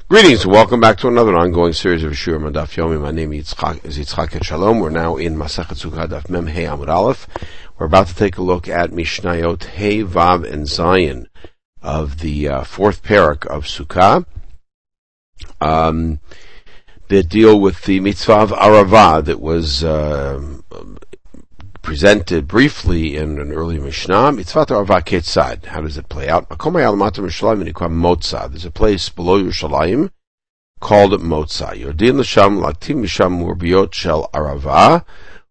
Greetings and welcome back to another ongoing series of Shiurim on Daf Yomi. My name is Yitzchak Shalom. We're now in Masechet Sukkah Daf Mem Hey Amud Aleph. We're about to take a look at Mishnayot Hey Vav and Zayin of the fourth parak of Sukkah. That deal with the mitzvah of Aravah that was presented briefly in an earlier Mishnah. Mitzvah Aravah Ketzad. How does it play out? There's a place below Yerushalayim called Motza. Yordin l'sham latim misham murbiot shel Aravah.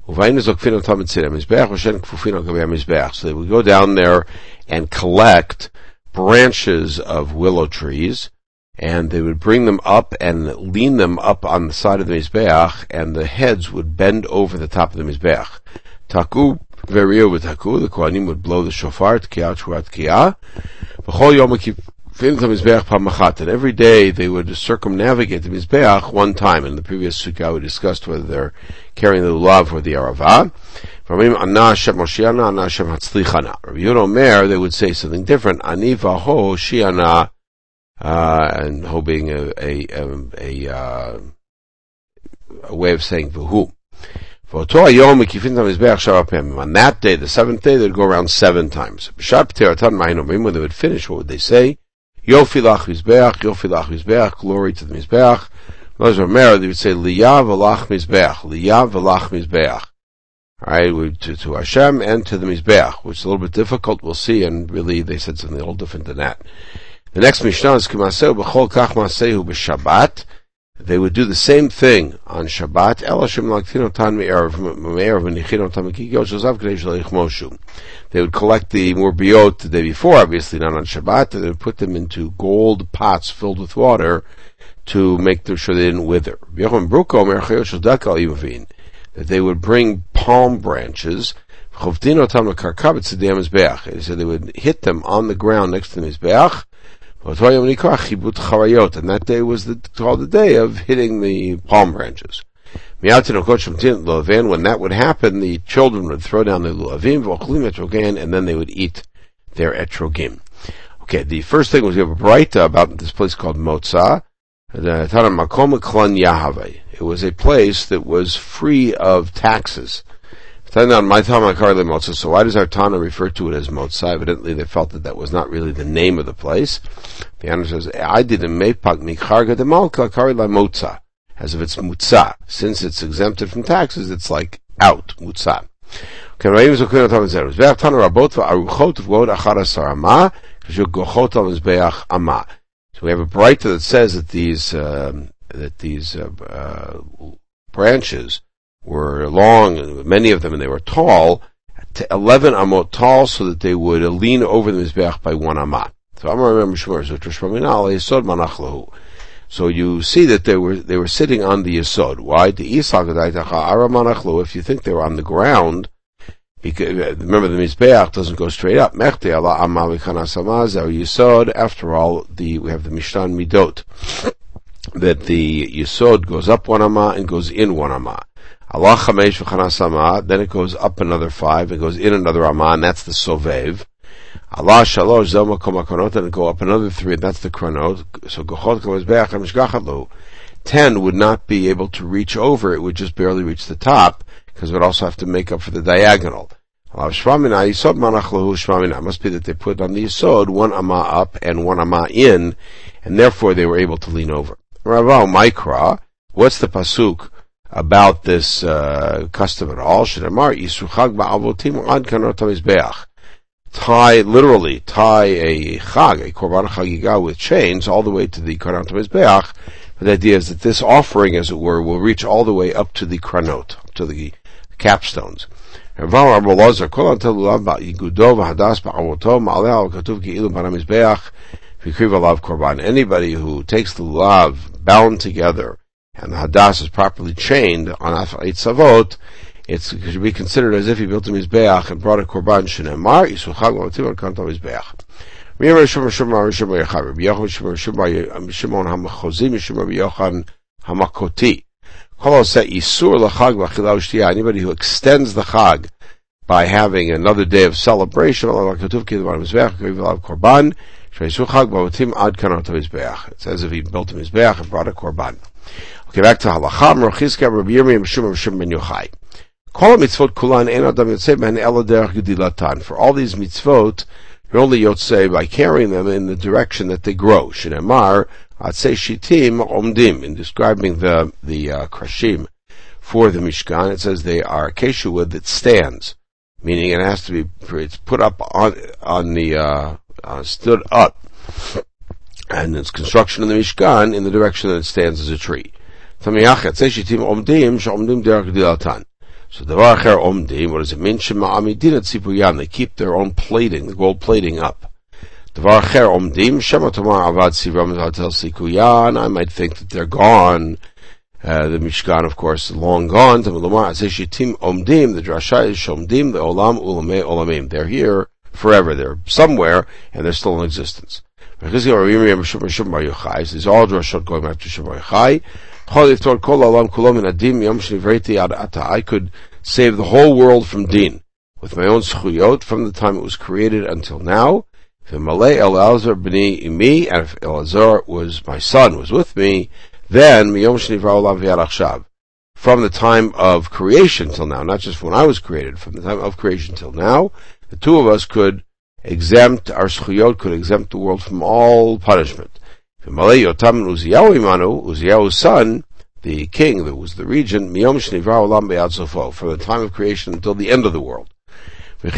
So they would go down there and collect branches of willow trees, and they would bring them up and lean them up on the side of the Mizbeach, and the heads would bend over the top of the Mizbeach. Taku verio v'taku, the Kohanim would blow the shofar, tkiyah, shua tkiyah. V'chol yom kifin the Mizbeach pamachat, and every day they would circumnavigate the Mizbeach one time. In the previous Sukkah we discussed whether they're carrying the lulav or the Aravah. Rabbi Yehuda Omer, they would say something different. Ani v'ho shiana, and ho being a way of saying v'hu. On that day, the seventh day, they'd go around 7 times. When they would finish, what would they say? Yofi lach mizbeach, Yofi lach mizbeach, glory to the mizbeach. They would say, Liyav alach mizbeach, Liyav alach mizbeach. Alright, to Hashem and to the mizbeach, which is a little bit difficult, we'll see, and really they said something a little different than that. The next Mishnah is K'maseu b'chol kach masehu b'shabbat. They would do the same thing on Shabbat. They would collect the murbiot the day before, obviously not on Shabbat, and they would put them into gold pots filled with water to make sure they didn't wither. That they would bring palm branches. He said they would hit them on the ground next to the Mizbeach. And that day was called the day of hitting the palm branches. When that would happen, the children would throw down the lulavim, and then they would eat their etrogim. Okay, the first thing was we have a braita about this place called Motza. It was a place that was free of taxes. So why does our Tana refer to it as Motza? Evidently they felt that was not really the name of the place. The answer says, I did a mepag mikharga de malka kari la Motza, as if it's Mutza. Since it's exempted from taxes, it's like out, Mutza. So we have a braita that says that these branches were long, many of them, and they were tall, to 11 amot tall, so that they would lean over the Mizbeach by 1 amah. So you see that they were sitting on the Yesod. Why? If you think they were on the ground, because remember the Mizbeach doesn't go straight up. After all, we have the Mishnah Midot, that the Yesod goes up 1 amah and goes in 1 amah. Allah Chamesh v'chanas amah, then it goes up another 5, it goes in another amah, and that's the sovev. Allah Shalosh zel makom hakonot, and it go up another 3, and that's the kronot. So gochot k'mizbeach hamishgachat lo. 10 would not be able to reach over; it would just barely reach the top, because it would also have to make up for the diagonal. Allah shvamina yisod manach lahu shvamina. It must be that they put on the yisod 1 amah up and 1 amah in, and therefore they were able to lean over. Ravav Mikra, what's the pasuk about this custom at all? Shemar Yisuchag ba'avotim ad kanot hamizbeach. Tie a chag, a korban chagiga with chains all the way to the kanot hamizbeach. But the idea is that this offering, as it were, will reach all the way up to the kranot, to the capstones. Anybody who takes the lulav bound together and the hadas is properly chained on Afait Savot, it should be considered as if he built a Mizbeach and brought a Korban Shenemar, Yisuchag L'Matim and Kanto Mizbeach. Anybody who extends the Chag by having another day of celebration, It says if he built a mizbeach and brought a korban. Okay, back to halacha. Rabbi Yirmiyah Mishum ben Yochai. Kol mitzvot kulan ein adam yotzei ben ela derech gedilatan. For all these mitzvot, you're only yotzei by carrying them in the direction that they grow. Shneimar atzei shitim omdim. In describing the krashim for the Mishkan, it says they are acacia wood that stands, meaning it has to be it's put up on the stood up, and its construction in the Mishkan in the direction that it stands as a tree. So davar acher omdim, what does it mean? Shema amidin et tzipuyan, they keep their own plating, the gold plating up. Davar acher omdim, shema tomar avad sivam zatel sikuyan, I might think that they're gone. The Mishkan, of course, is long gone. Shitim omdim, the drasha is shomdim, the olam ulamei olamim. They're here forever. They're somewhere, and they're still in existence. These are all drashot going back to Shemar Yochai. I could save the whole world from din with my own zchuyot from the time it was created until now. If Elazar b'ni imi, and if Elazar was my son, was with me, then from the time of creation till now, not just when I was created, from the time of creation till now, the two of us could exempt our zchuyot, could exempt the world from all punishment. Uziyahu's son, the king, that was the regent, from the time of creation until the end of the world. This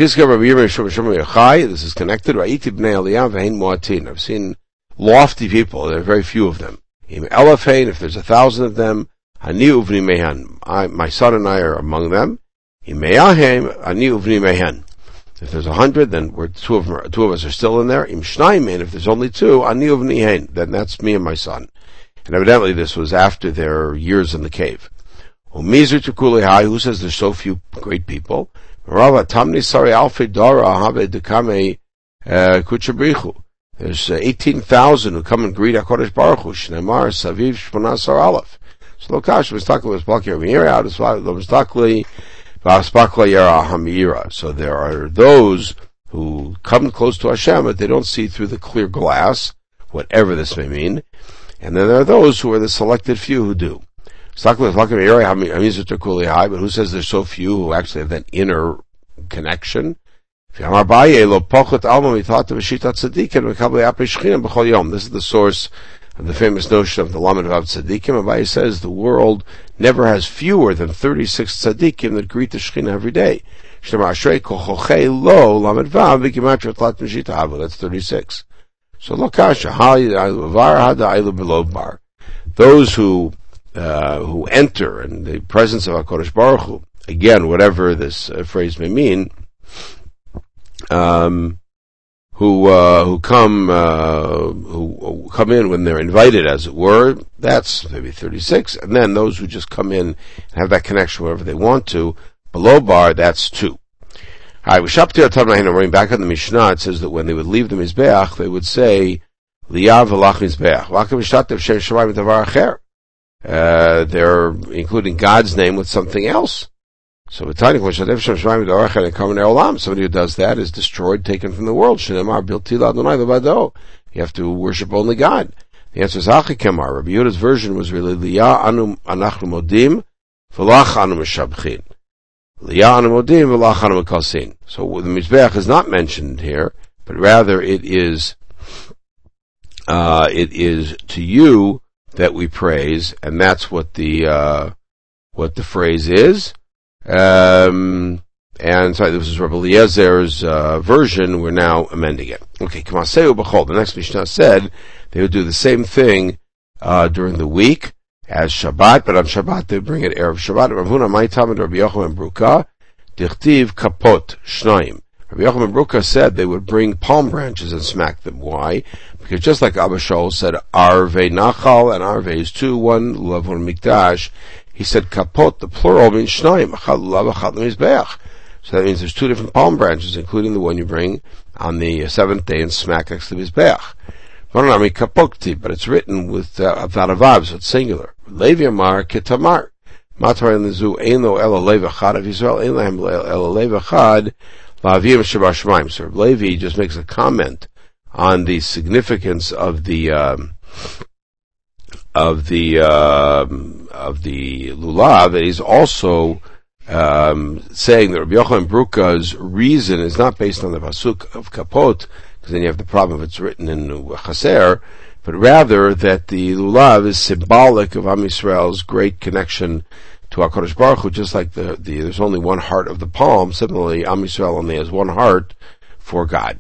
is connected. I've seen lofty people, there are very few of them. If there's 1,000 of them, my son and I are among them. If there's 100, then two of us are still in there. If there's only 2, then that's me and my son. And evidently this was after their years in the cave. Who says there's so few great people? There's 18,000 who come and greet HaKadosh Baruch Hu. Shneimar Saviv Shmonasar Aleph. So Lokash was talking with Spakir Mira, so there are those who come close to Hashem, but they don't see through the clear glass, whatever this may mean. And then there are those who are the selected few who do. But who says there's so few who actually have that inner connection? This is the source of the famous notion of the Lamed Vav Tzadikim. Abaye says the world never has fewer than 36 Tzadikim that greet the Shekhinah every day. That's 36. So those who enter in the presence of HaKadosh Baruch Hu, again, whatever this phrase may mean, who come in when they're invited, as it were, that's maybe 36, and then those who just come in and have that connection wherever they want to, below bar, that's 2. Alright, back on the Mishnah, it says that when they would leave the Mizbeach, they would say, Liyav v'lach Mizbeach. They're including God's name with something else. So somebody who does that is destroyed, taken from the world. You have to worship only God. The answer is Achikemar. Rabbi Yehuda's version was really Liyah anu anachnu modim v'lach anu meshabchin. Liyah anu modim v'lach anu mekalsin. So the Mizbeach is not mentioned here, but rather it is to you that we praise, and that's what the phrase is. And sorry, this is Rabbi Eliezer's version. We're now amending it. Okay, Kamaseu B'chol. The next Mishnah said they would do the same thing during the week as Shabbat, but on Shabbat they bring it Erev Shabbat. Rav Huna Maitam and Rabbi Yochanan Bruka Dichtiv Kapot Shnaim. Rabbi Yochanan Bruka said they would bring palm branches and smack them. Why? Because just like Abba Shaul said, Arvei Nachal, and Arvei is 2, 1 Lavon Mikdash. He said kapot, the plural means shnayim, achad lulav, achad mizbeach. So that means there's 2 different palm branches, including the one you bring on the 7th day and smack next to the mizbeach. Kapokti, but it's written without a vav, so it's singular. Levi Amar ketamar. Matar in the zoo, Eino ela lev achad of Yisrael, Ein lehem ela lev achad, la'avim sheba shemaim. So Levi just makes a comment on the significance of the lulav, and he's also saying that Rabbi Yochanan Bruka's reason is not based on the pasuk of kapot, because then you have the problem if it's written in chaser, but rather that the lulav is symbolic of Am Yisrael's great connection to HaKadosh Baruch Hu, just like there's only one heart of the palm. Similarly, Am Yisrael only has one heart for God.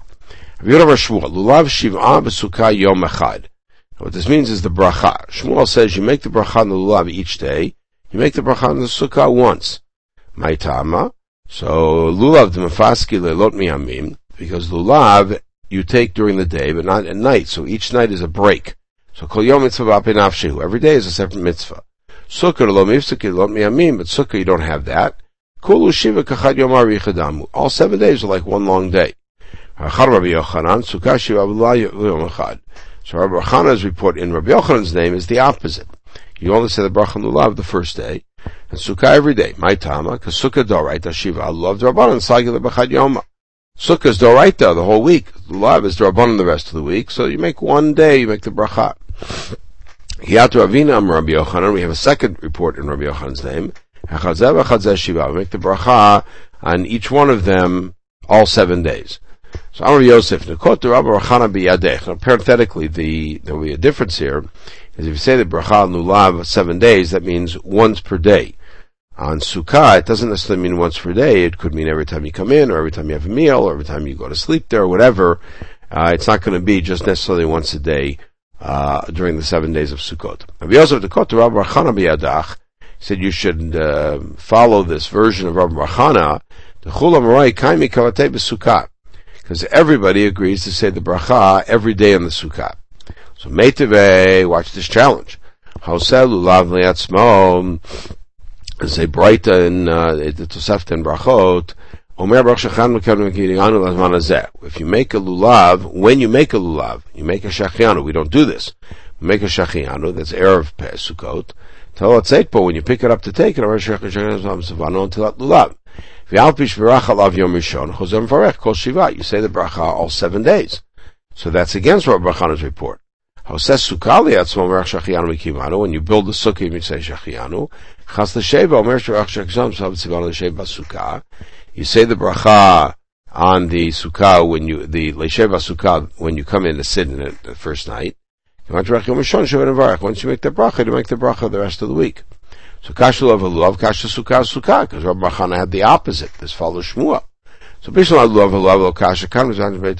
Lulav shiv'ah b'sukkah yom echad. What this means is the bracha. Shmuel says you make the bracha on the lulav each day. You make the bracha on the sukkah once. Maitama. So lulav d'mefaski leilot miyamim, because lulav you take during the day, but not at night. So each night is a break. So kol yom mitzvah b'apei nafshehu. Every day is a separate mitzvah. Sukkah lo mifsaki leilot miyamim, but sukkah you don't have that. Kulu shiva kachad yom arichadamu. All 7 days are like one long day. Rabbi Yochanan sukkah shiva yom echad. So Rabbi Yochana's report in Rabbi Yochanan's name is the opposite. You only say the bracha lulav the first day, and sukkah every day. My tama, because sukkah doraita shiva lulav d'rabbanan sagil b'chad yoma. Sukkah is doraita the whole week. Lulav is d'rabbanan the rest of the week. So you make one day, you make the bracha. Hiyatu avina am Rabbi Yochanan. We have a second report in Rabbi Yochanan's name. Hachazeh v'chazeh shiva. We make the bracha on each one of them all 7 days. So Amar Yosef, Nekot Rabbi Rachana b'yadech. Now, parenthetically, there will be a difference here. Is if you say the bracha on lulav 7 days, that means once per day. On sukkah, it doesn't necessarily mean once per day. It could mean every time you come in, or every time you have a meal, or every time you go to sleep there, or whatever. It's not going to be just necessarily once a day during the 7 days of Sukkot. Rabbi Yosef, Nekot Rabbi Rachana b'yadach, said you should follow this version of Rabbi Rachana. D'chul amarai kaimi kavatei b'sukkah. Because everybody agrees to say the bracha every day on the sukkah. So Meiteve, watch this challenge. Hauseh lulav liatzmo, say Breita in the Tosafta and Brachot, Omer Baruch Shechan Mekanu Mekiriyanu Lazman Hazeh. If you make a lulav, when you make a lulav, you make a shachianu. We don't do this. We make a shachianu, that's Erev Sukkot. Tell it Seitpo, when you pick it up to take it, Omer Shachianu Savano until that lulav. You say the bracha all 7 days. So that's against Rabbi Rachana's report. When you build the sukkah, you say shachianu. You say the bracha on the sukkah when you come in to sit in it the first night. Once you make the bracha, you make the bracha the rest of the week. So kasha lulav lulav, kasha sukkah, because Rabbi Rachana had the opposite. This follows Shmuel. So bishul lulav lulav kasha kan.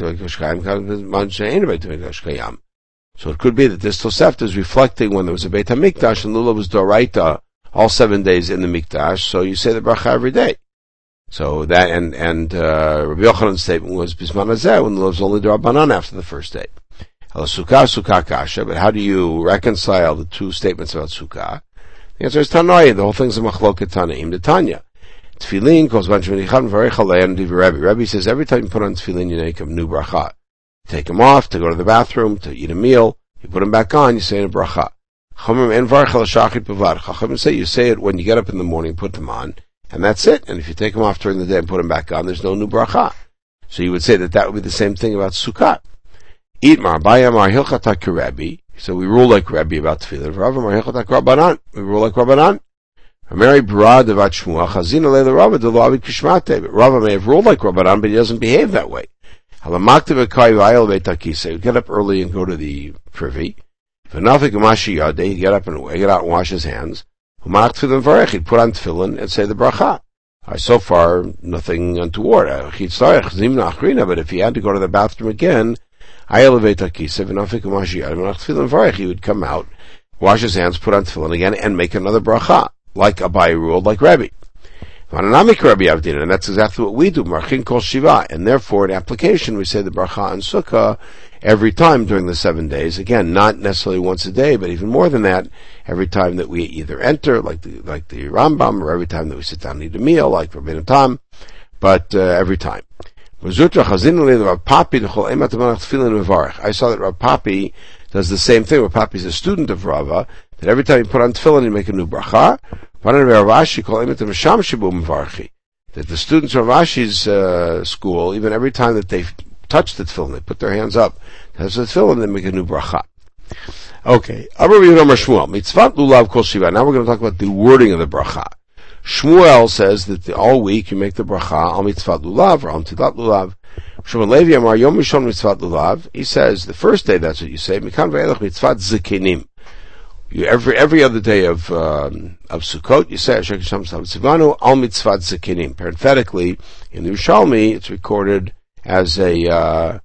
So it could be that this Tosefta is reflecting when there was a Beit HaMikdash and lulav was doraita all 7 days in the Mikdash. So you say the bracha every day. So that and Rabbi Yochanan's statement was bisman hazeh when lulav was only d'rabbanan after the first day. Sukkah kasha. But how do you reconcile the two statements about sukkah? The answer is Tanoi. The whole thing's a machloket Tanaim. The Tanya. Tefillin calls Ban Sheminichad V'Varech Alein Divrei Rebbe. Rebbe says every time you put on tefillin, you make a new bracha. Take them off to go to the bathroom, to eat a meal. You put them back on, you say a bracha. Chachamim en varech al shachrit b'vad. Chachamim say you say it when you get up in the morning, put them on, and that's it. And if you take them off during the day and put them back on, there's no new bracha. So you would say that would be the same thing about Sukkot. Eat mar bayamar hilchatak Rebbe. So we rule like Rabbi about tefillin. We rule like Rabbanan. Mary Barad about Shmuel. Chazina le Rava de Lavid Kishmate. Rava may have ruled like Rabbanan, but he doesn't behave that way. Halamakta v'kai v'ayel v'etakisa. You get up early and go to the privy. V'nafik u'mashi yadeh. You get up and get out and wash his hands. U'mak tefillin v'arech. He'd put on tefillin and say the bracha. So far, nothing untoward. But if he had to go to the bathroom again, he would come out, wash his hands, put on tefillin again, and make another bracha, like Abai ruled, like Rabbi. And that's exactly what we do, Marchin Kol Shiva. And therefore, in application, we say the bracha and sukkah every time during the 7 days. Again, not necessarily once a day, but even more than that, every time that we either enter, like the Rambam, or every time that we sit down and eat a meal, like Rabbeinu Tam, but every time. I saw that Rav Papi does the same thing. Rav Papi is a student of Rava, that every time you put on tefillin, you make a new bracha. That the students of Rashi's school, even every time that they touch the tefillin, they put their hands up That's the tefillin, then make a new bracha. Okay. Amar Rabbi Yehuda Shmuel, mitzvat lulav kol shiva. Now we're going to talk about the wording of the bracha. Shmuel says that all week you make the bracha al mitzvat lulav or al tilat lulav. Shmuel Levi Amar Yom Rishon mitzvat lulav. He says the first day that's what you say. Mikan ve'elach mitzvat zekenim. You every other day of Sukkot you say Asher Kisham Tzivanu al mitzvat zekenim. Parenthetically, in the Yerushalmi it's recorded as one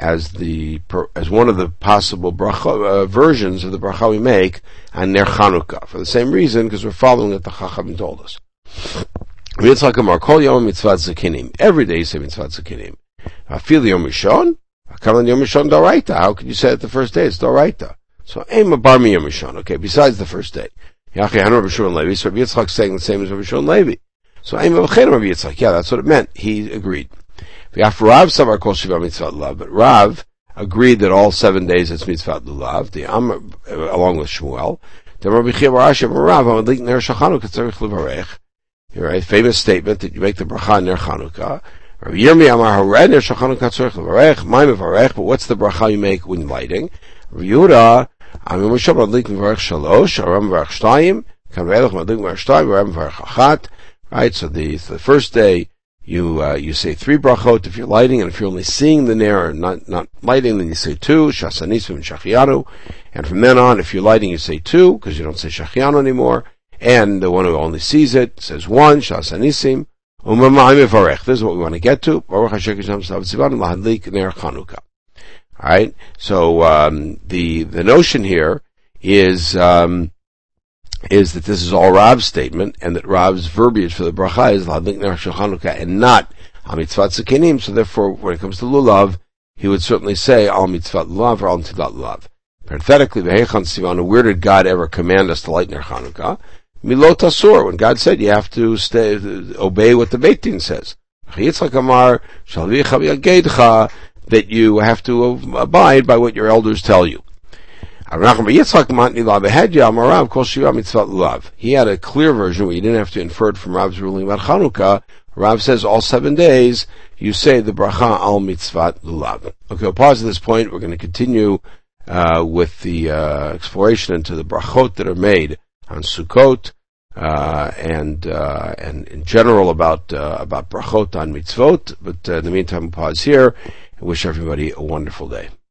of the possible bracha, versions of the bracha we make on Ner Chanukah, for the same reason, because we're following what the Chachamim told us. Yitzchak Amar Kol Yom Mitzvat Zekinim. Every day you say Mitzvat Zekinim. Afil Yom Rishon, Akalan Yom Rishon Doraita. How could you say it the first day? It's Doraita. So Eim Abarmi Yom Rishon. Okay, besides the first day. Yachi Hanu Rabbi Shimon Levi. So Rabbi Yitzchak saying the same as Rabbi Shimon Levi. So Eim Avchen Rabbi Yitzchak. Yeah, that's what it meant. He agreed. Rav Savar Kol Shiva Mitzvat Lulav, but Rav agreed that all 7 days it's Mitzvat Lulav, along with Shmuel. The Rabbi Chia Bar Ashi Bar Rav, Amadlik Ner Shachanukah Tzarich Levarech. Right, famous statement that you make the bracha Ner Chanukah. Rabbi Yirmi Amar Hared Ner Shachanukah Tzarich Levarech, Maim Levarech, but what's the bracha you make when lighting? Rabbi Yehuda, Amim Moshe Amadlik Levarech Shalosh, Aram Levarech Shtayim, Kan Ve'elach Amadlik Levarech Shtayim, Aram Levarech Achat. Right, so the first day, you say 3 brachot if you're lighting, and if you're only seeing the ner and not lighting, then you say 2, Shasanisim and Shachianu. And from then on, if you're lighting, you say 2, because you don't say Shachianu anymore. And the one who only sees it says 1, Shasanisim. This is what we want to get to. Alright, so the notion here is that this is all Rav's statement, and that Rav's verbiage for the bracha is L'hadlik ner Chanukah and not al mitzvat zekenim. So therefore, when it comes to lulav, he would certainly say al mitzvat lulav or al tilat lulav. Parenthetically, v'hechan tzivanu, where did God ever command us to light ner Chanukah? Milot asur, when God said you have to obey what the Beit Din says. Yitzchak Amar shalvicha v'yageidcha, that you have to abide by what your elders tell you. He had a clear version where you didn't have to infer it from Rav's ruling about Chanukah. Rav says all 7 days you say the bracha al mitzvat lulav. Okay, we'll pause at this point. We're going to continue with the exploration into the brachot that are made on Sukkot and in general about brachot on mitzvot. But in the meantime, we'll pause here and wish everybody a wonderful day.